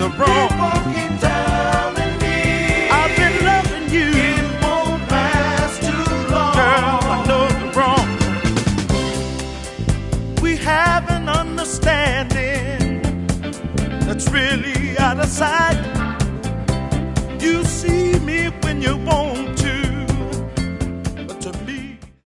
the wrong. People keep telling me I've been loving you. it won't last too long. Girl, I know the wrong. We have an understanding that's really out of sight. You see me when you want